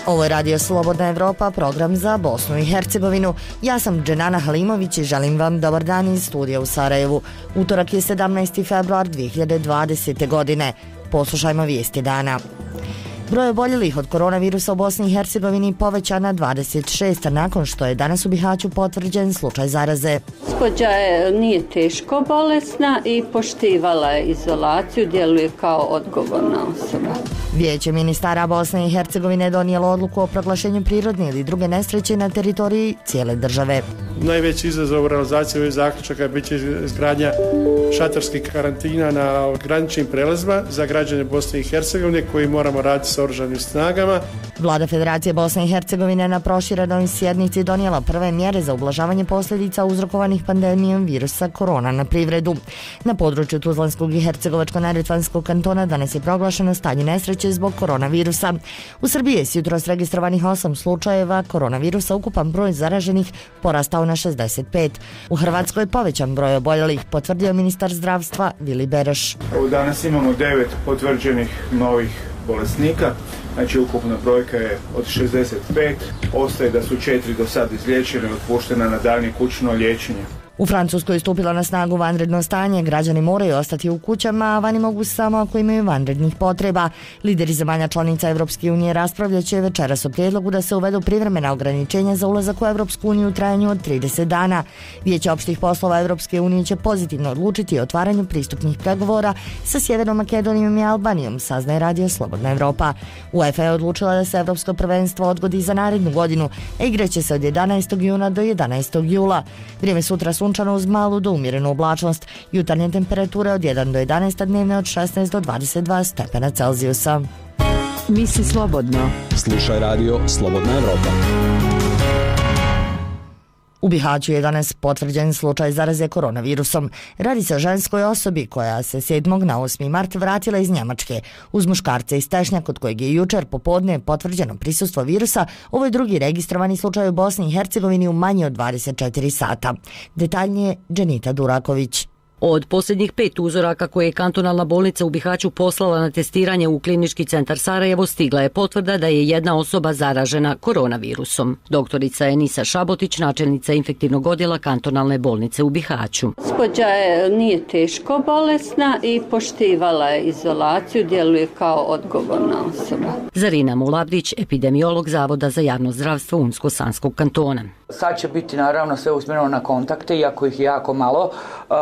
Ovo je Radio Slobodna Evropa, program za Bosnu i Hercegovinu. Ja sam Dženana Halimović i želim vam dobar dan iz studija u Sarajevu. Utorak je 17. februar 2020. godine. Poslušajmo vijesti dana. Broj oboljelih od koronavirusa u Bosni i Hercegovini povećan na 26, nakon što je danas u Bihaću potvrđen slučaj zaraze. Gospođa nije teško bolesna i poštivala je izolaciju, djeluje kao odgovorna osoba. Vijeće ministara Bosne i Hercegovine donijelo odluku o proglašenju prirodne ili druge nesreće na teritoriji cijele države. Najveći izazov u realizaciji ovih zaključaka bit će izgradnja šatorskih karantina na graničnim prelazima za građane Bosne i Hercegovine koji moramo raditi sa oružanim snagama. Vlada Federacije Bosne i Hercegovine na proširenoj sjednici donijela prve mjere za ublažavanje posljedica uzrokovanih pandemijom virusa korona na privredu. Na području Tuzlanskog i Hercegovačko-neretvanskog kantona danas je proglašeno stanje nesreće zbog koronavirusa. U Srbiji je jutros registrovanih 8 slučajeva koronavirusa, ukupan broj zaraženih porastao na 65. U Hrvatskoj je povećan broj oboljelih, potvrdio ministar zdravstva Vili Beroš. Danas imamo 9 potvrđenih novih bolesnika, znači ukupna brojka je od 65, ostaje da su 4 do sad izliječene i otpuštena na daljnje kućno liječenje. U Francuskoj je stupilo na snagu vanredno stanje, građani moraju ostati u kućama, a vani mogu samo ako imaju vanrednih potreba. Lideri zemalja članica Evropske unije raspravljat će večeras o prijedlogu da se uvedu privremena ograničenja za ulazak u Evropsku uniju u trajanju od 30 dana. Vijeće opštih poslova Evropske unije će pozitivno odlučiti o otvaranju pristupnih pregovora sa Sjevernom Makedonijom i Albanijom, saznaje Radio Slobodna Evropa. UEFA je odlučila da se Evropsko prvenstvo odgodi za narednu godinu, a igraće se od 11. juna do 11. jula. Vrijeme sutra sunčano uz malu do umjerenu oblačnost. Jutarnje temperature od 1 do 11, dnevne od 16 do 22 stepena Celzijusa. Misli slobodno. Slušaj Radio Slobodna Evropa. U Bihaću je danas potvrđen slučaj zaraze koronavirusom. Radi se o ženskoj osobi koja se 7. na 8. mart vratila iz Njemačke. Uz muškarca iz Tešnja, kod kojeg je jučer popodne potvrđeno prisustvo virusa, ovo je drugi registrovani slučaj u Bosni i Hercegovini u manje od 24 sata. Detaljnije Dženita Duraković. Od posljednjih 5 uzoraka koje je kantonalna bolnica u Bihaću poslala na testiranje u Klinički centar Sarajevo, stigla je potvrda da je jedna osoba zaražena koronavirusom. Doktorica Enisa Šabotić, načelnica infektivnog odjela kantonalne bolnice u Bihaću. Gospođa nije teško bolesna i poštivala je izolaciju, djeluje kao odgovorna osoba. Zarina Mulavdić, epidemiolog Zavoda za javno zdravstvo Unsko-Sanskog kantona. Sad će biti naravno sve usmjereno na kontakte, iako ih je jako malo.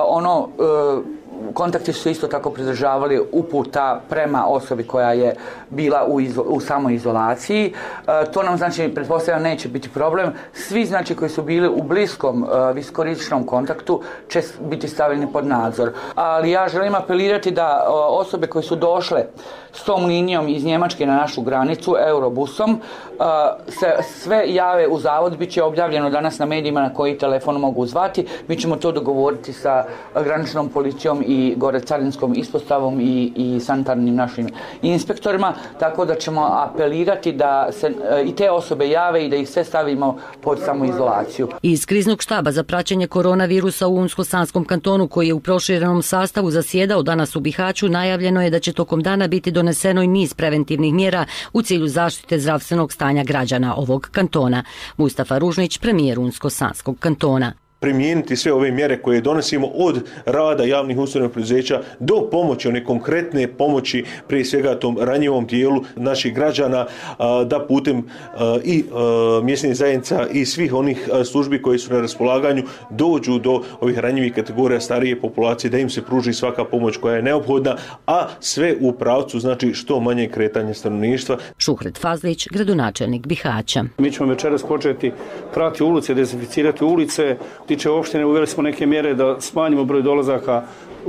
Kontakti su isto tako pridržavali uputa prema osobi koja je bila u samoizolaciji. To nam znači, pretpostavljam, neće biti problem. Svi znači koji su bili u bliskom visokorizičnom kontaktu će biti stavljeni pod nadzor. Ali ja želim apelirati da osobe koje su došle s tom linijom iz Njemačke na našu granicu, Eurobusom, se sve jave u zavod, bit će objavljeno danas na medijima na koji telefon mogu zvati. Mi ćemo to dogovoriti sa graničnom policijom i gore carinskom ispostavom i sanitarnim našim inspektorima, tako da ćemo apelirati da se i te osobe jave i da ih sve stavimo pod samoizolaciju. Iz kriznog štaba za praćenje koronavirusa u Unsko-Sanskom kantonu, koji je u proširenom sastavu zasjedao danas u Bihaću, najavljeno je da će tokom dana biti doneseno i niz preventivnih mjera u cilju zaštite zdravstvenog stanja građana ovog kantona. Mustafa Ružnić, premijer Unsko-Sanskog kantona. Primijeniti sve ove mjere koje donosimo od rada javnih ustanova preduzeća do pomoći, one konkretne pomoći prije svega tom ranjivom dijelu naših građana, da putem i mjesnih zajednica i svih onih službi koje su na raspolaganju dođu do ovih ranjivih kategorija starije populacije, da im se pruži svaka pomoć koja je neophodna, a sve u pravcu znači što manje kretanje stanovništva. Šuhret Fazlić, gradonačelnik Bihaća. Mi ćemo večeras početi prati ulice, dezinficirati ulice. Tiče opštine, uveli smo neke mjere da smanjimo broj dolazaka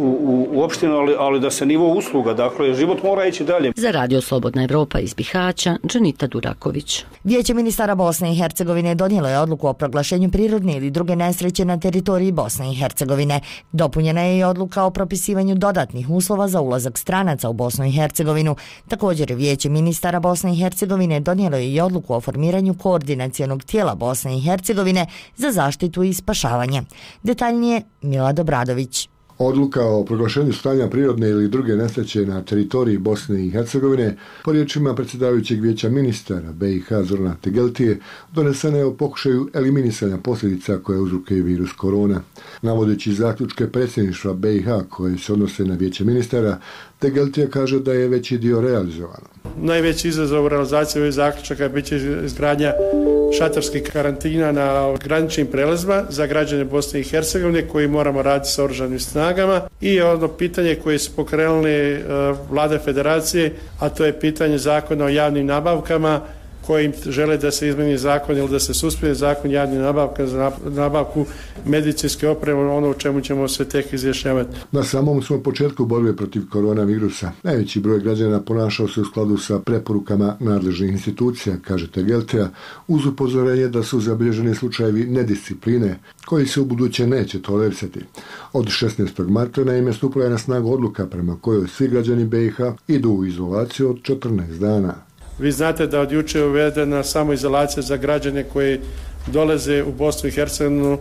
u opštinu, ali da se nivo usluga, dakle, život mora ići dalje. Za Radio Slobodna Evropa iz Bihaća, Dženita Duraković. Vijeće ministara Bosne i Hercegovine donijelo je odluku o proglašenju prirodne ili druge nesreće na teritoriji Bosne i Hercegovine. Dopunjena je i odluka o propisivanju dodatnih uslova za ulazak stranaca u Bosnu i Hercegovinu. Također, Vijeće ministara Bosne i Hercegovine donijelo je i odluku o formiranju koordinacionog tijela Bosne i Hercegovine za zaštitu i spašavanje. Detaljnije Milad Obradović. Odluka o proglašenju stanja prirodne ili druge nesreće na teritoriji Bosne i Hercegovine, po riječima predsjedavajućeg vijeća ministara BiH Zorana Tegeltije, donesena je u pokušaju eliminisanja posljedica koje uzrokuje virus korona. Navodeći zaključke predsjedništva BiH koje se odnose na vijeće ministara, Tegeltije kaže da je veći dio realizovan. Najveći izazov u realizaciji ovih zaključaka bit će izgradnja šatorskih karantina na graničnim prelazima za građane Bosne i Hercegovine koji moramo raditi sa oružanim snagama i ono pitanje koje su pokrenuli vlade federacije, a to je pitanje zakona o javnim nabavkama kojim žele da se izmeni zakon ili da se suspende zakon javnih nabavka za nabavku medicinske opreme, ono o čemu ćemo se tek izjašnjavati. Na samom smo početku borbe protiv koronavirusa. Najveći broj građana ponašao se u skladu sa preporukama nadležnih institucija, kaže Tegeltija, uz upozorenje da su zabilježeni slučajevi nediscipline koji se u buduće neće tolerisati. Od 16. marta naime stupila je na snagu odluka prema kojoj svi građani BiH idu u izolaciju od 14 dana. Vi znate da od juče je uvedena samoizolacija za građane koji dolaze u Bosnu i Hercegovinu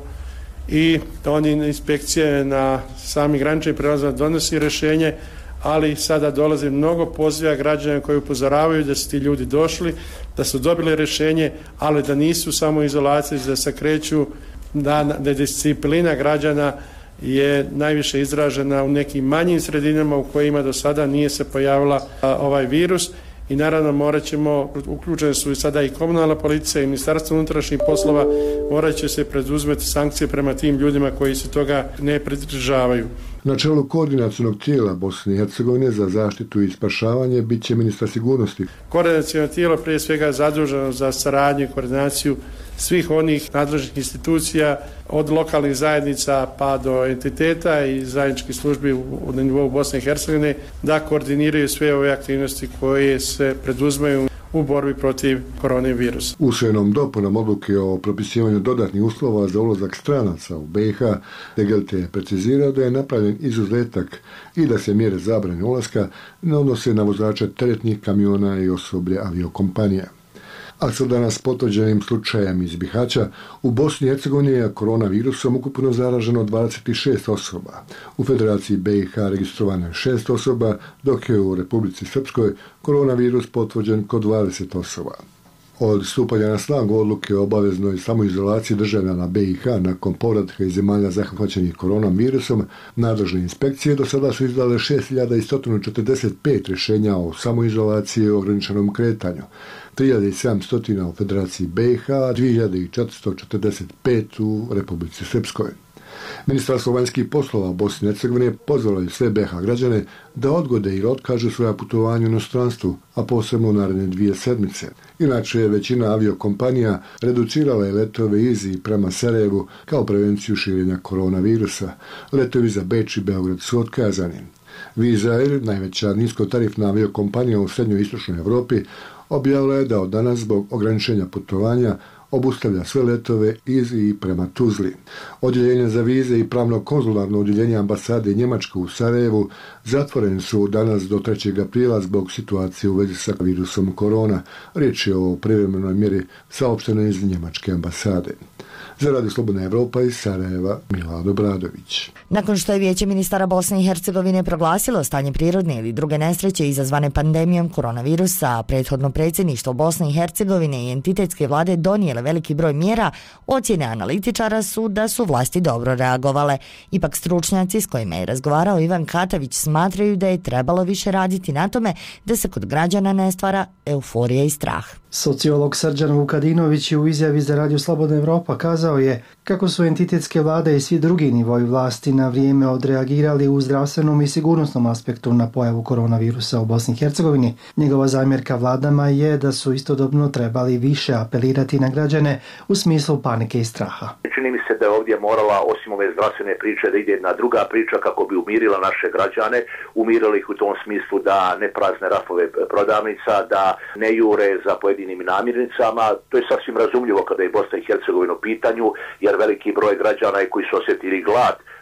i da oni inspekcije na samim graničnim prelazima donosi rješenje, ali sada dolazi mnogo poziva građana koji upozoravaju da su ti ljudi došli, da su dobili rješenje, ali da nisu samo izolaciji, da se kreću, da disciplina građana je najviše izražena u nekim manjim sredinama u kojima do sada nije se pojavila ovaj virus. I naravno morat ćemo, uključene su i sada i komunalna policija i Ministarstvo unutrašnjih poslova, morat će se preduzmeti sankcije prema tim ljudima koji se toga ne pridržavaju. Na čelu koordinacionog tijela Bosne i Hercegovine za zaštitu i spašavanje bit će ministar sigurnosti. Koordinaciono tijelo prije svega zaduženo za saradnju i koordinaciju svih onih nadležnih institucija od lokalnih zajednica pa do entiteta i zajedničkih službi na nivou Bosne i Hercegovine da koordiniraju sve ove aktivnosti koje se preduzmaju u borbi protiv koronavirusa. Usvojenom dopunom odluke o propisivanju dodatnih uslova za ulazak stranaca u BiH, Tegeltije je precizirao da je napravljen izuzetak i da se mjere zabrane ulaska ne odnose na vozače teretnih kamiona i osoblje aviokompanija. A sa danas potvrđenim slučajem iz Bihaća, u Bosni i Hercegovini je koronavirusom ukupno zaraženo 26 osoba. U Federaciji BiH registrovano je 6 osoba, dok je u Republici Srpskoj koronavirus potvrđen kod 20 osoba. Od stupanja na snagu odluke o obaveznoj samoizolaciji državljana BiH nakon povratka iz zemalja zahvaćenih koronavirusom, nadležne inspekcije do sada su izdale 6145 rješenja o samoizolaciji i ograničenom kretanju, 3700 u Federaciji BiH, 2445 u Republici Srpskoj. Ministarstvo vanjskih poslova Bosne i Hercegovine pozvalo je sve BiH građane da odgode ili otkažu svoja putovanja u inostranstvu, a posebno u naredne 2 sedmice. Inače je većina aviokompanija reducirala je letove iz i prema Sarajevu kao prevenciju širenja koronavirusa. Letovi za Beč i Beograd su otkazani. Wizz Air, najveća niskotarifna aviokompanija u srednjoj i istočnoj Europi, objavila je da od danas zbog ograničenja putovanja obustavlja sve letove iz i prema Tuzli. Odjeljenje za vize i pravno-konzularno odjeljenje ambasade Njemačke u Sarajevu zatvoreni su danas do 3. aprila zbog situacije u vezi sa virusom korona. Riječ je o privremenoj mjeri saopštenoj iz Njemačke ambasade. Za Radio Slobodna Evropa iz Sarajeva, Milad Obradović. Nakon što je Vijeće ministara Bosne i Hercegovine proglasilo stanje prirodne ili druge nesreće izazvane pandemijom koronavirusa, prethodno predsjedništvo Bosne i Hercegovine i entitetske vlade donijele veliki broj mjera, ocjene analitičara su da su vlasti dobro reagovale. Ipak stručnjaci s kojima je razgovarao Ivan Katavić smatraju da je trebalo više raditi na tome da se kod građana ne stvara euforija i strah. Sociolog Srđan Vukadinović je u izjavi za Radio Slobodna Evropa kazao je kako su entitetske vlade i svi drugi nivoji vlasti na vrijeme odreagirali u zdravstvenom i sigurnosnom aspektu na pojavu koronavirusa u Bosni i Hercegovini. Njegova zamjerka vladama je da su istodobno trebali više apelirati na građane u smislu panike i straha. Čini mi se da je ovdje morala, osim ove zdravstvene priče, da ide jedna druga priča kako bi umirila naše građane, umirila ih u tom smislu da ne prazne rafove prodavnica, da ne jure za pojedinim namirnicama. To je sasvim razumljivo kada je Bosna i Hercegovina u pitanju, jer veliki broj građana je koji su osjetili glad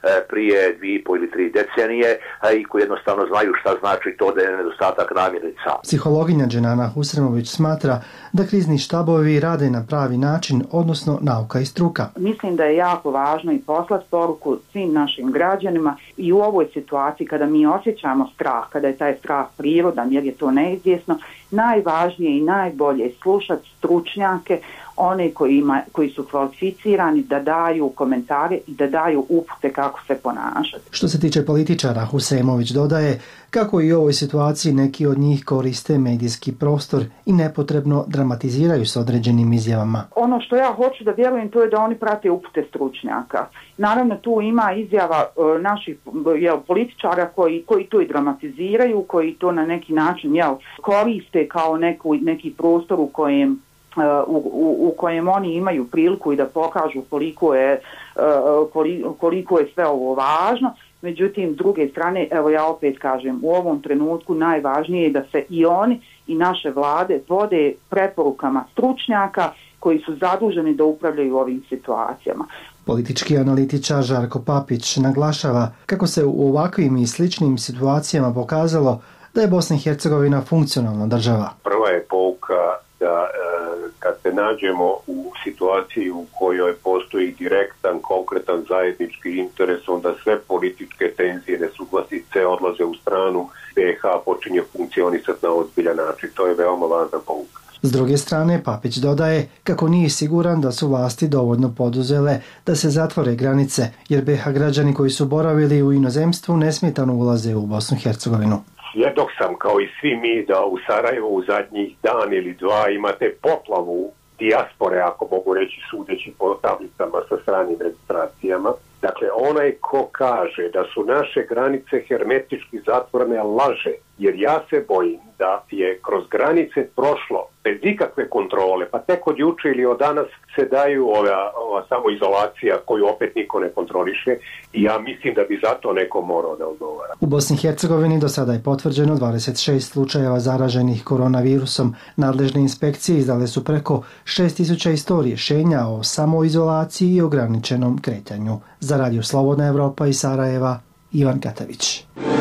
prije 2,5 ili 3 decenije i koji jednostavno znaju šta znači to da je nedostatak namirnica. Psihologinja Dženana Husremović smatra da krizni štabovi rade na pravi način, odnosno nauka i struka. Mislim da je jako važno i poslati poruku svim našim građanima i u ovoj situaciji kada mi osjećamo strah, kada je taj strah prirodan jer je to neizvjesno, najvažnije i najbolje je slušati stručnjake, one koji su kvalificirani da daju komentare i da daju upute kako se ponašati. Što se tiče političara, Husremović dodaje kako i u ovoj situaciji neki od njih koriste medijski prostor i nepotrebno dramatiziraju s određenim izjavama. Ono što ja hoću da vjerujem to je da oni prate upute stručnjaka. Naravno tu ima izjava naših političara koji to i dramatiziraju, koji to na neki način koriste kao neki prostor u kojem oni imaju priliku i da pokažu koliko je sve ovo važno. Međutim, s druge strane, evo ja opet kažem, u ovom trenutku najvažnije je da se i oni i naše vlade vode preporukama stručnjaka koji su zaduženi da upravljaju ovim situacijama. Politički analitičar Žarko Papić naglašava kako se u ovakvim i sličnim situacijama pokazalo da je Bosna i Hercegovina funkcionalna država. Prva je pouka da kad se nađemo u situaciji u kojoj postoji direktan, konkretan zajednički interes, onda sve političke tenzije, nesuglasice odlaze u stranu, BiH počinje funkcionisati na ozbiljan način. To je veoma važna pouka. S druge strane, Papić dodaje kako nije siguran da su vlasti dovoljno poduzele da se zatvore granice, jer BiH građani koji su boravili u inozemstvu nesmetano ulaze u Bosnu i Hercegovinu. Svjedok sam, kao i svi mi, da u Sarajevu u zadnjih dan ili dva imate poplavu dijaspore, ako mogu reći, sudeći po tablicama sa stranim registracijama. Dakle, onaj ko kaže da su naše granice hermetički zatvorene laže, jer ja se bojim da je kroz granice prošlo bez ikakve kontrole, pa tek od juče ili od danas se daju ova samoizolacija koju opet niko ne kontroliše i ja mislim da bi zato neko morao da odgovara. U Bosni i Hercegovini do sada je potvrđeno 26 slučajeva zaraženih koronavirusom. Nadležne inspekcije izdale su preko 6100 rješenja o samoizolaciji i ograničenom kretanju. Za Radio Slobodna Evropa iz Sarajeva, Ivan Katavić.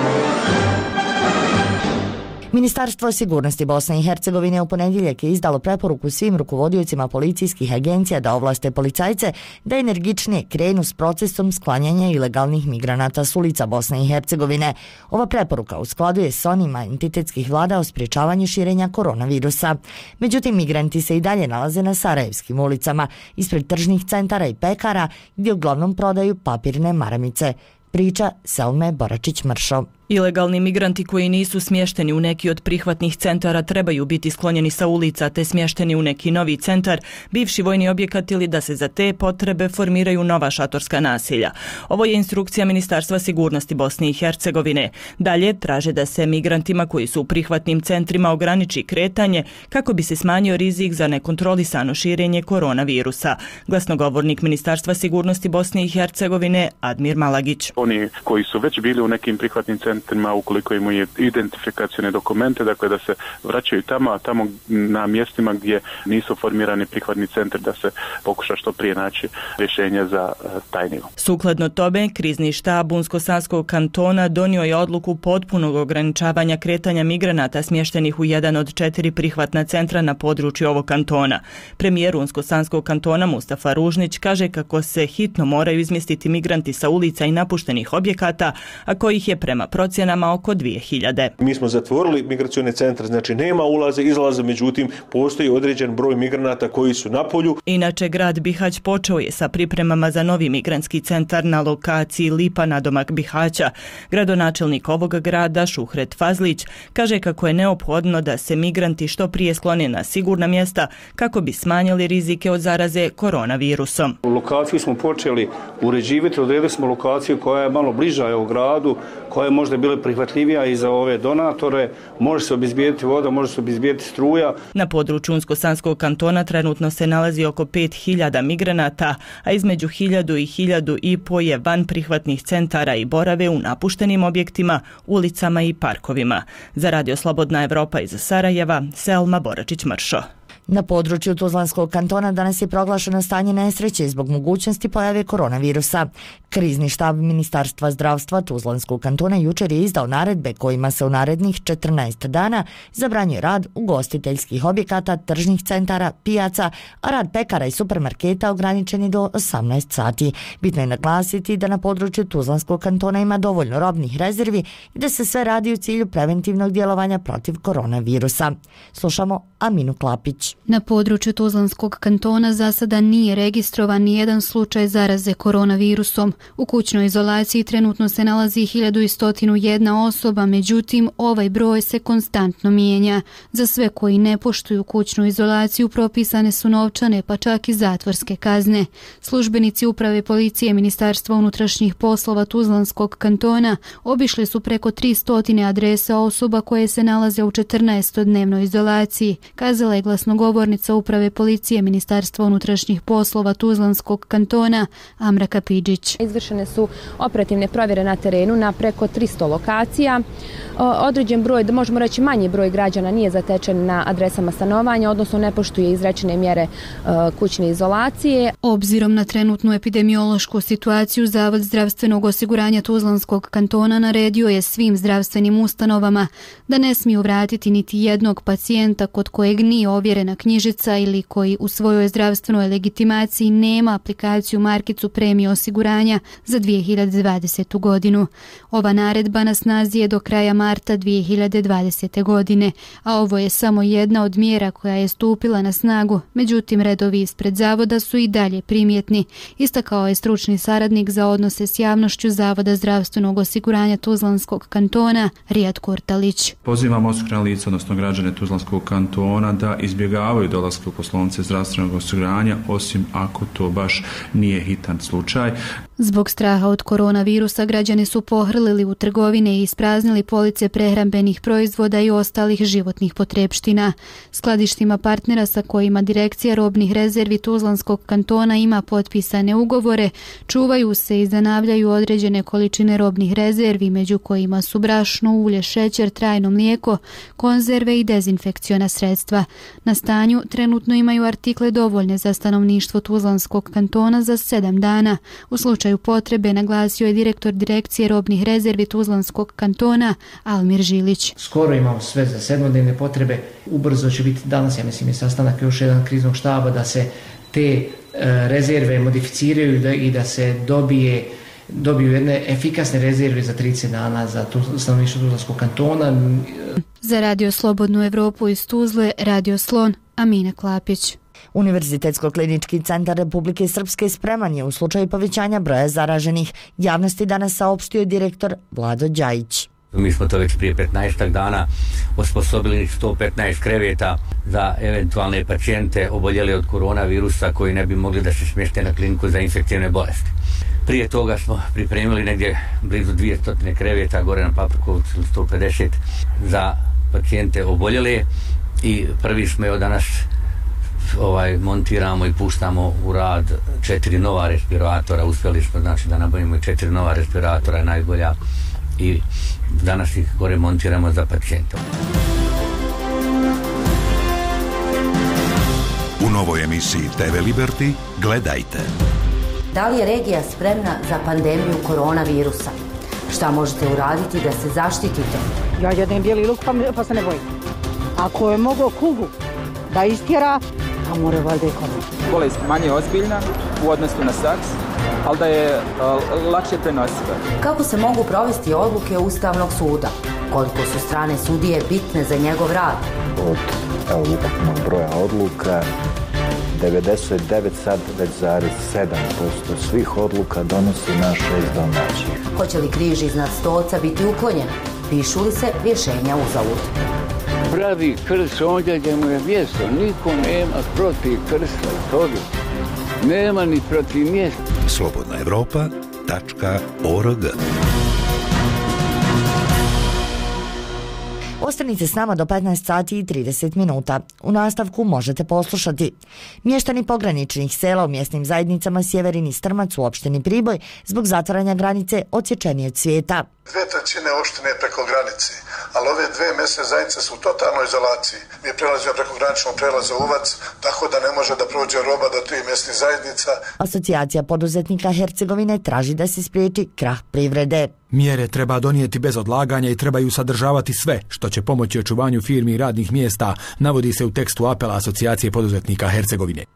Ministarstvo sigurnosti Bosne i Hercegovine u ponedjeljak je izdalo preporuku svim rukovodiocima policijskih agencija da ovlaste policajce da energičnije krenu s procesom sklanjanja ilegalnih migranata s ulica Bosne i Hercegovine. Ova preporuka u skladu je s onima entitetskih vlada o sprječavanju širenja koronavirusa. Međutim, migranti se i dalje nalaze na sarajevskim ulicama, ispred tržnih centara i pekara gdje uglavnom prodaju papirne maramice. Priča Selme Boračić-Mršo. Ilegalni migranti koji nisu smješteni u neki od prihvatnih centara trebaju biti sklonjeni sa ulica te smješteni u neki novi centar, bivši vojni objekat ili da se za te potrebe formiraju nova šatorska naselja. Ovo je instrukcija Ministarstva sigurnosti Bosne i Hercegovine. Dalje traže da se migrantima koji su u prihvatnim centrima ograniči kretanje kako bi se smanjio rizik za nekontrolisano širenje koronavirusa. Glasnogovornik Ministarstva sigurnosti Bosne i Hercegovine Admir Malagić. Oni koji su već bili u nekim prihvatnim centrima, ukoliko imaju identifikacione dokumente, dakle da se vraćaju tamo na mjestima gdje nisu formirani prihvatni centri, da se pokuša što prije naći rješenje za taj nivo. Sukladno tome, krizni štab Unsko-Sanskog kantona donio je odluku potpunog ograničavanja kretanja migranata smještenih u jedan od 4 prihvatna centra na području ovog kantona. Premijer Unsko-Sanskog kantona Mustafa Ružnić kaže kako se hitno moraju izmjestiti migranti sa ulica i napuštenih objekata, a kojih je prema procjenama oko 2000. Mi smo zatvorili migracione centre, znači nema ulaza, izlaza, međutim postoji određen broj migranata koji su na polju. Inače, grad Bihać počeo je sa pripremama za novi migrantski centar na lokaciji Lipa nadomak Bihaća. Gradonačelnik ovog grada, Šuhret Fazlić, kaže kako je neophodno da se migranti što prije sklone na sigurna mjesta kako bi smanjili rizike od zaraze koronavirusom. U lokaciju smo počeli uređivati, odredili smo lokaciju koja je malo bliža u gradu, koja je možda bila prihvatljivija i za ove donatore, može se obezbijediti voda, može se obezbijediti struja. Na području Unsko-Sanskog kantona trenutno se nalazi oko 5000 migranata, a između 1000 i 1500 je van prihvatnih centara i borave u napuštenim objektima, ulicama i parkovima. Za Radio Slobodna Evropa iz Sarajeva, Selma Boračić-Mršo. Na području Tuzlanskog kantona danas je proglašeno stanje nesreće zbog mogućnosti pojave koronavirusa. Krizni štab Ministarstva zdravstva Tuzlanskog kantona jučer je izdao naredbe kojima se u narednih 14 dana zabranjuje rad ugostiteljskih objekata, tržnih centara, pijaca, a rad pekara i supermarketa ograničen je do 18 sati. Bitno je naglasiti da na području Tuzlanskog kantona ima dovoljno robnih rezervi i da se sve radi u cilju preventivnog djelovanja protiv koronavirusa. Slušamo Aminu Klapić. Na području Tuzlanskog kantona za sada nije registrovan ni jedan slučaj zaraze koronavirusom. U kućnoj izolaciji trenutno se nalazi 1101 osoba, međutim ovaj broj se konstantno mijenja. Za sve koji ne poštuju kućnu izolaciju propisane su novčane pa čak i zatvorske kazne. Službenici uprave policije Ministarstva unutrašnjih poslova Tuzlanskog kantona obišli su preko 300 adresa osoba koje se nalaze u 14-dnevnoj izolaciji, kazala je glasnogovornica uprave policije Ministarstva unutrašnjih poslova Tuzlanskog kantona Amra Kapidžić. Izvršene su operativne provjere na terenu na preko 300 lokacija. Određen broj, da možemo reći manji broj građana nije zatečen na adresama stanovanja, odnosno ne poštuje izrečene mjere kućne izolacije. Obzirom na trenutnu epidemiološku situaciju, Zavod zdravstvenog osiguranja Tuzlanskog kantona naredio je svim zdravstvenim ustanovama da ne smiju vratiti niti jednog pacijenta kod kojeg nije ovjerena knjižica ili koji u svojoj zdravstvenoj legitimaciji nema aplikaciju markicu premije osiguranja za 2020. godinu. Ova naredba na snazi je do kraja marta 2020. godine, a ovo je samo jedna od mjera koja je stupila na snagu, međutim redovi ispred zavoda su i dalje primjetni, istakao je stručni saradnik za odnose s javnošću Zavoda zdravstvenog osiguranja Tuzlanskog kantona Rijad Kurtalić. Pozivamo osigurana lica, odnosno građane Tuzlanskog kantona da izbjegavaju dolaske u poslovnice zdravstvenog osiguranja, osim ako to baš nije hitan slučaj. Zbog straha od koronavirusa građani su pohrlili u trgovine i ispraznili police prehrambenih proizvoda i ostalih životnih potrepština. Skladištima partnera sa kojima Direkcija robnih rezervi Tuzlanskog kantona ima potpisane ugovore, čuvaju se i zanavljaju određene količine robnih rezervi, među kojima su brašno, ulje, šećer, trajno mlijeko, konzerve i dezinfekciona sredstva. Na stanju trenutno imaju artikle dovoljne za stanovništvo Tuzlanskog kantona za 7 dana. U slučaju potrebe, naglasio je direktor Direkcije robnih rezervi Tuzlanskog kantona Almir Žilić. Skoro imamo sve za 7-dnevne potrebe. Ubrzo će biti danas, ja mislim, je sastanak još jedan kriznog štaba da se te rezerve modificiraju i da se dobiju jedne efikasne rezerve za 30 dana za stanovništvo Tuzlanskog kantona. Za Radio Slobodnu Evropu iz Tuzle, Radio Slon, Amina Klapić. Univerzitetsko-klinički centar Republike Srpske spreman je u slučaju povećanja broja zaraženih. Javnosti danas saopštio direktor Vlado Đajić. Mi smo to već prije 15 dana osposobili 115 kreveta za eventualne pacijente oboljeli od koronavirusa koji ne bi mogli da se smjeste na kliniku za infektivne bolesti. Prije toga smo pripremili negdje blizu 200 kreveta gore na Paprikovcu, 150 za pacijente oboljele i prvi smo od danas montiramo i puštamo u rad 4 nova respiratora. Uspjeli smo da nabavimo 4 nova respiratora, je najbolja, i danas ih gore montiramo za pacijenta. U novoj emisiji TV Liberty gledajte. Da li je regija spremna za pandemiju koronavirusa? Šta možete uraditi da se zaštitite? Ja jedem bijeli luk pa se ne bojim. Ako je mogao kugu da istjera, a more valjda i kome. Bolest manje ozbiljna u odnosu na SARS, ali da je lakše prenosiva. Kako se mogu provesti odluke Ustavnog suda? Koliko su strane sudije bitne za njegov rad? Od ukupnog broja odluka 99,7% svih odluka donosi naš 6 domaćih. Hoće li križ iznad stolca biti uklonjen? Pišu li se rješenja uzalud? Pravi krst ondje gdje mu je mjesto. Niko nema protiv krsta. Toga. Nema ni protiv mjesta. slobodnaevropa.org. Ostanite s nama do 15 sati i 30 minuta. U nastavku možete poslušati. Mještani pograničnih sela u mjesnim zajednicama Sjeverin i Strmac u opštini Priboj zbog zatvaranja granice odsječeni od svijeta. 2/3 opštine je preko granice, ali ove 2 mesne zajednice su u totalnoj izolaciji. Mi prelazimo preko graničnog prelaza Uvac, tako da ne može da prođe roba do 3 mesnih zajednica. Asocijacija poduzetnika Hercegovine traži da se spriječi krah privrede. Mjere treba donijeti bez odlaganja i trebaju sadržavati sve što će pomoći očuvanju firmi i radnih mjesta, navodi se u tekstu apela Asocijacije poduzetnika Hercegovine.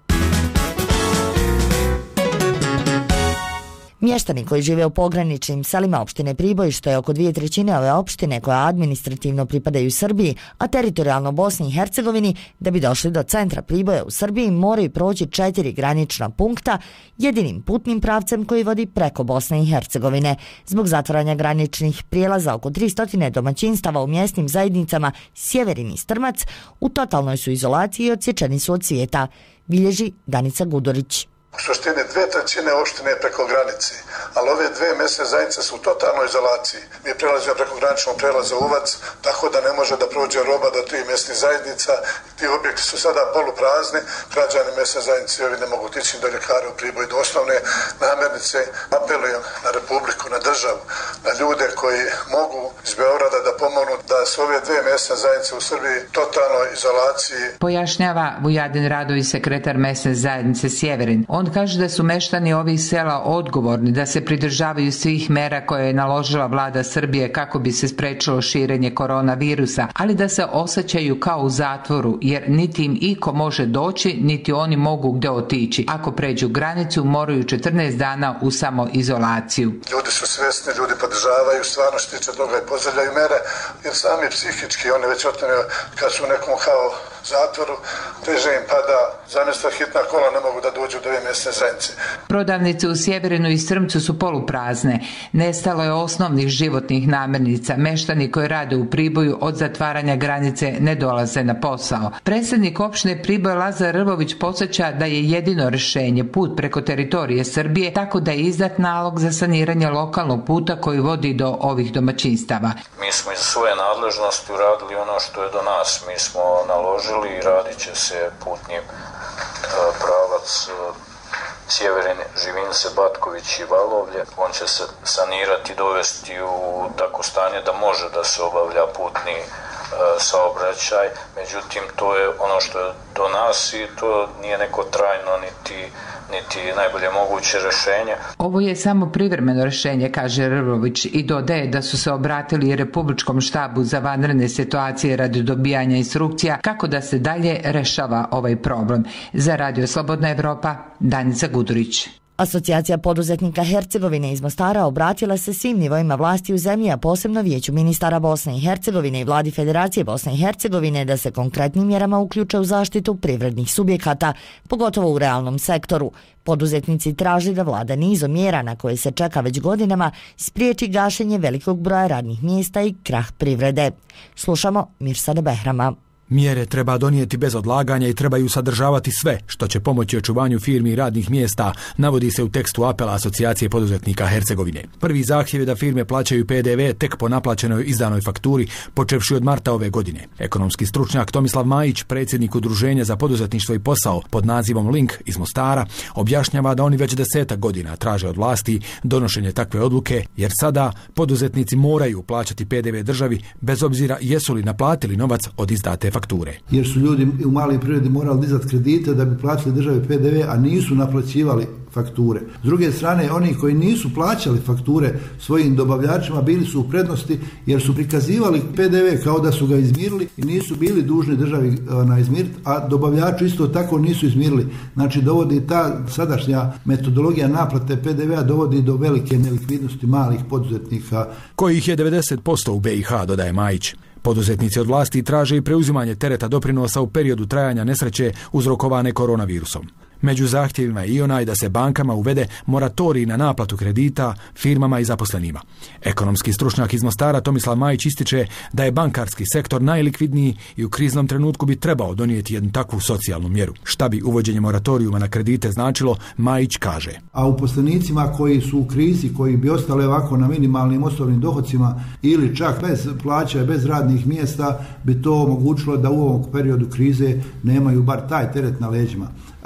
Mještani koji žive u pograničnim selima opštine Priboj, što je oko 2/3 ove opštine koja administrativno pripadaju Srbiji, a teritorijalno Bosni i Hercegovini, da bi došli do centra Priboja u Srbiji moraju proći 4 granična punkta jedinim putnim pravcem koji vodi preko Bosne i Hercegovine. Zbog zatvaranja graničnih prijelaza oko 300 domaćinstava u mjesnim zajednicama Sjeverin i Strmac u totalnoj su izolaciji i odsječeni su od svijeta, bilježi Danica Gudorić. U suštini 2/3 opštine je preko granice, ali ove 2 mesne zajednice su u totalnoj izolaciji. Mi prelazimo preko graničnog prelaza Uvac, tako da ne može da prođe roba do 3 mesnih zajednica. Ti objekti su sada poluprazni, građani mesne zajednice ovi ne mogu tići do ljekara u Priboj, do osnovne namirnice. Apelujem na Republiku, na državu, na ljude koji mogu iz Beograda da pomognu da su ove 2 mesne zajednice u Srbiji totalnoj izolaciji. Pojašnjava Vujadin Radović, sekretar mesne zajednice Sjeverin. On kaže da su meštani ovih sela odgovorni da se pridržavaju svih mera koje je naložila vlada Srbije kako bi se sprečilo širenje koronavirusa, ali da se osjećaju kao u zatvoru jer niti im iko može doći, niti oni mogu gdje otići. Ako pređu granicu, moraju 14 dana u samoizolaciju. Ljudi su svjesni, ljudi podržavaju, stvarno što tiče toga i pozdravljaju mere, jer sami psihički, oni već otvoreno kad su u nekom kao zatvoru, teže im pada, zamjesto hitna kola ne mogu da dođu do ove mjesne zajednice. Prodavnice u Sjeverinu i Strmcu su poluprazne. Nestalo je osnovnih životnih namirnica. Meštani koji rade u Priboju od zatvaranja granice ne dolaze na posao. Predsjednik opštine Priboj Lazar Rvović podsjeća da je jedino rješenje put preko teritorije Srbije, tako da je izdat nalog za saniranje lokalnog puta koji vodi do ovih domaćinstava. Mi smo iz svoje nadležnosti uradili ono što je do nas. Mi smo naložili i radit će se putni pravac Sjeverin, Živince, Batković i Valovlje. On će se sanirati i dovesti u tako stanje da može da se obavlja putni saobraćaj. Međutim, to je ono što je do nas i to nije neko trajno niti najbolje moguće rješenje. Ovo je samo privremeno rješenje, kaže Rvović, i dodaje da su se obratili Republičkom štabu za vanredne situacije radi dobijanja instrukcija kako da se dalje rešava ovaj problem. Za Radio Slobodna Evropa, Danica Gudurić. Asocijacija poduzetnika Hercegovine iz Mostara obratila se svim nivoima vlasti u zemlji, a posebno Vijeću ministara Bosne i Hercegovine i vladi Federacije Bosne i Hercegovine da se konkretnim mjerama uključe u zaštitu privrednih subjekata, pogotovo u realnom sektoru. Poduzetnici traži da vlada nizom mjera na koje se čeka već godinama spriječi gašenje velikog broja radnih mjesta i krah privrede. Slušamo Mirsada Behrama. Mjere treba donijeti bez odlaganja i trebaju sadržavati sve što će pomoći očuvanju firmi i radnih mjesta, navodi se u tekstu apela Asocijacije poduzetnika Hercegovine. Prvi zahtjev je da firme plaćaju PDV tek po naplaćenoj izdanoj fakturi, počevši od marta ove godine. Ekonomski stručnjak Tomislav Majić, predsjednik Udruženja za poduzetništvo i posao pod nazivom Link iz Mostara, objašnjava da oni već 10 godina traže od vlasti donošenje takve odluke, jer sada poduzetnici moraju plaćati PDV državi bez obzira jesu li naplatili novac od izdate fakture. Jer su ljudi u maloj privredi morali dizati kredite da bi platili državi PDV, a nisu naplaćivali fakture. S druge strane, oni koji nisu plaćali fakture svojim dobavljačima bili su u prednosti jer su prikazivali PDV kao da su ga izmirili i nisu bili dužni državi izmiriti, a dobavljači isto tako nisu izmirili. Znači, dovodi ta sadašnja metodologija naplate PDV-a dovodi do velike nelikvidnosti malih poduzetnika. Kojih je 90% u BiH, dodaje Majić. Poduzetnici od vlasti traže i preuzimanje tereta doprinosa u periodu trajanja nesreće uzrokovane koronavirusom. Među zahtjevima je i onaj da se bankama uvede moratorij na naplatu kredita firmama i zaposlenima. Ekonomski stručnjak iz Mostara Tomislav Majić ističe da je bankarski sektor najlikvidniji i u kriznom trenutku bi trebao donijeti jednu takvu socijalnu mjeru. Šta bi uvođenje moratorijuma na kredite značilo, Majić kaže. A uposlenicima koji su u krizi, koji bi ostali ovako na minimalnim osobnim dohodcima ili čak bez plaća, bez radnih mjesta, bi to omogućilo da u ovom periodu krize nemaju bar taj teret na leđima.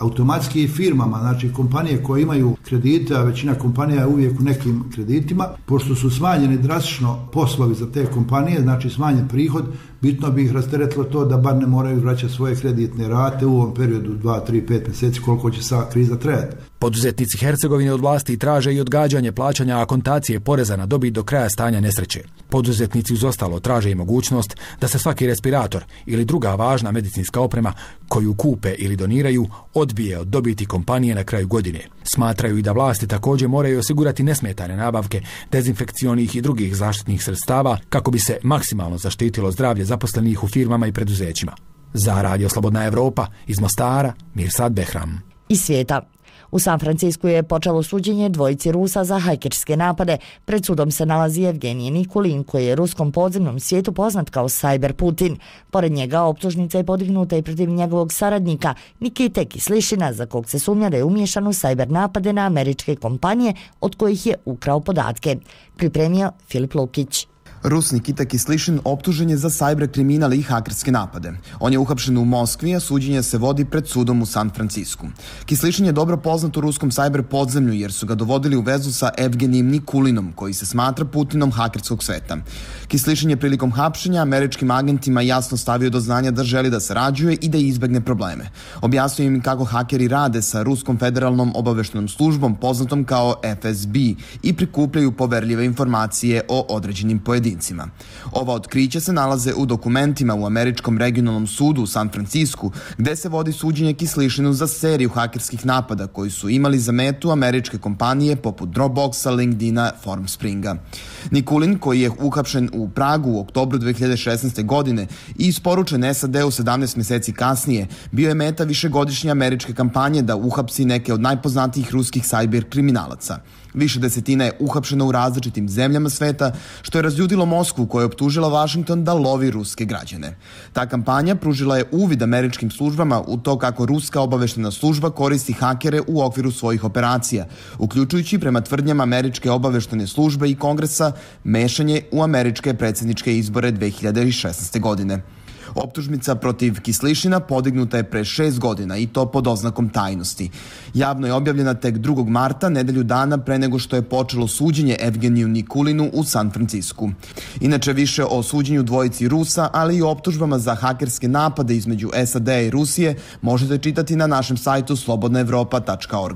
automatski firmama, znači kompanije koje imaju kredite, a većina kompanija je uvijek u nekim kreditima, pošto su smanjeni drastično poslovi za te kompanije, znači smanjen prihod, bitno bi ih rasteretilo to da bar ne moraju vraćati svoje kreditne rate u ovom periodu 2, 3, 5 mjeseci koliko će sa kriza trajati. Poduzetnici Hercegovine od vlasti traže i odgađanje plaćanja akontacije poreza na dobit do kraja stanja nesreće. Poduzetnici uz ostalo traže i mogućnost da se svaki respirator ili druga važna medicinska oprema koju kupe ili doniraju odbije od dobiti kompanije na kraju godine. Smatraju i da vlasti također moraju osigurati nesmetane nabavke dezinfekcionih i drugih zaštitnih sredstava kako bi se maksimalno zaštitilo zdravlje zaposlenih u firmama i preduzećima. Za Radio Slobodna Evropa iz Mostara, Mirsad Behram. Iz svijeta. U San Francisku je počelo suđenje dvojici Rusa za hajkerske napade. Pred sudom se nalazi Evgenij Nikulin, koji je ruskom podzemnom svijetu poznat kao Cyber Putin. Pored njega optužnica je podignuta i protiv njegovog saradnika Nikite Kislišina, za kog se sumnja da je umiješan u cyber napade na američke kompanije od kojih je ukrao podatke. Pripremio Filip Lukić. Rus Nikita Kislišin optužen je za sajber kriminal i hakerske napade. On je uhapšen u Moskvi, a suđenje se vodi pred sudom u San Francisku. Kislišin je dobro poznat u ruskom sajber podzemlju jer su ga dovodili u vezu sa Evgenijem Nikulinom, koji se smatra Putinom hakerskog sveta. Kislišin je prilikom hapšenja američkim agentima jasno stavio do znanja da želi da sarađuje i da izbegne probleme. Objasnio im kako hakeri rade sa Ruskom federalnom obaveštenom službom poznatom kao FSB i prikupljaju poverljive informacije o određenim pojedincima. Ova otkrića se nalaze u dokumentima u Američkom regionalnom sudu u San Francisku, gde se vodi suđenje Kislišinu za seriju hakerskih napada koji su imali za metu američke kompanije poput Dropboxa, LinkedIna, Formspringa. Nikulin, koji je uhapšen u Pragu u oktobru 2016. godine i isporučen SAD-u 17 mjeseci kasnije, bio je meta višegodišnje američke kampanje da uhapsi neke od najpoznatijih ruskih sajber kriminalaca. Više desetina je uhapšeno u različitim zemljama sveta, što je razljudilo Moskvu, koja je optužila Washington da lovi ruske građane. Ta kampanja pružila je uvid američkim službama u to kako ruska obaveštena služba koristi hakere u okviru svojih operacija, uključujući prema tvrdnjama američke obaveštene službe i kongresa mešanje u američke predsjedničke izbore 2016. godine. Optužnica protiv Kislišina podignuta je pre 6 godina i to pod oznakom tajnosti. Javno je objavljena tek 2. marta, nedelju dana pre nego što je počelo suđenje Evgeniju Nikulinu u San Francisku. Inače, više o suđenju dvojici Rusa, ali i o optužbama za hakerske napade između SAD-a i Rusije možete čitati na našem sajtu slobodnaevropa.org.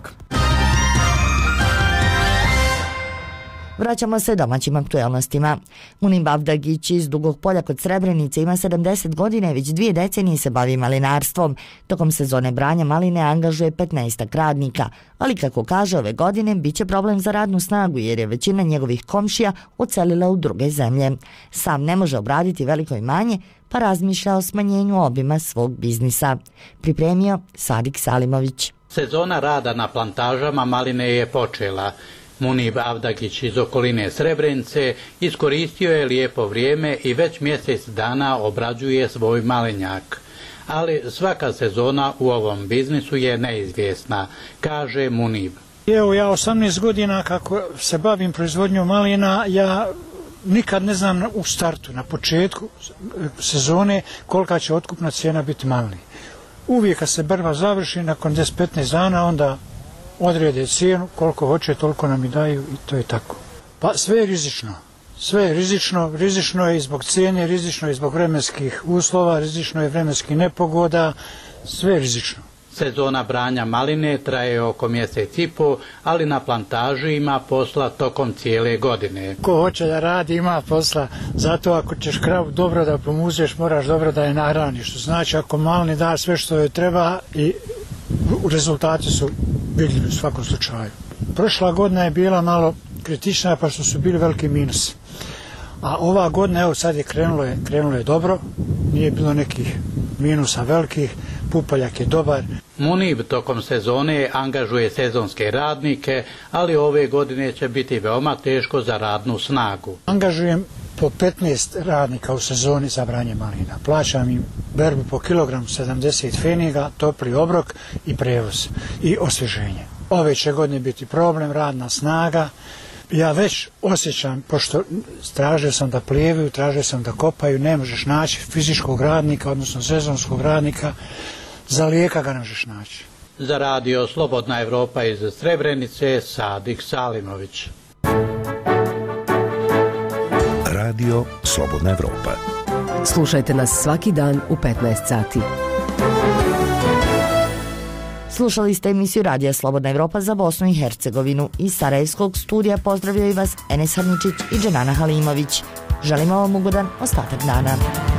Vraćamo se domaćim aktuelnostima. Munib Avdagić iz Dugog Polja kod Srebrenice ima 70 godina i već 2 decenije se bavi malinarstvom. Tokom sezone branja maline angažuje 15 radnika, ali kako kaže, ove godine bit će problem za radnu snagu jer je većina njegovih komšija odselila u druge zemlje. Sam ne može obraditi veliko imanje, pa razmišlja o smanjenju obima svog biznisa. Pripremio Sadik Salimović. Sezona rada na plantažama maline je počela. Munib Avdagić iz okoline Srebrenice iskoristio je lijepo vrijeme i već mjesec dana obrađuje svoj malinjak. Ali svaka sezona u ovom biznisu je neizvjesna, kaže Munib. Evo, ja 18 godina kako se bavim proizvodnjom malina, ja nikad ne znam u startu, na početku sezone, kolika će otkupna cijena biti malini. Uvijek kad se berba završi, nakon 10-15 dana, onda odrede cijenu, koliko hoće, toliko nam i daju i to je tako. Pa sve je rizično. Sve je rizično je i zbog cijene, rizično je i zbog vremenskih uslova, rizično je vremenskih nepogoda, sve je rizično. Sezona branja maline traje oko mjesec i pol, ali na plantaži ima posla tokom cijele godine. Ko hoće da radi ima posla, zato ako ćeš kravu dobro da pomuzeš, moraš dobro da je nahraniš. Što znači ako malini da sve što joj treba i rezultati su vidljivi u svakom slučaju. Prošla godina je bila malo kritična pa što su bili veliki minus. A ova godina, evo sad je krenulo je dobro, nije bilo nekih minusa velikih, pupoljak je dobar. Munib tokom sezone angažuje sezonske radnike, ali ove godine će biti veoma teško za radnu snagu. Angažujem po 15 radnika u sezoni za branje malina. Plaćam im berbu po kilogramu 70 feniga, topli obrok i prevoz i osvježenje. Ove će godine biti problem, radna snaga. Ja već osjećam, pošto tražio sam da plijevaju, tražio sam da kopaju, ne možeš naći fizičkog radnika, odnosno sezonskog radnika, za lijeka ga ne možeš naći. Za radio Slobodna Evropa iz Srebrenice, Sadik Salimović. Radio Slobodna Evropa. Slušajte nas svaki dan u 15 sati. Slušali ste emisiju Radija Slobodna Evropa za Bosnu i Hercegovinu. Iz Sarajevskog studija pozdravljaju vas Enes Harničić i Dženana Halimović. Želimo vam ugodan ostatak dana.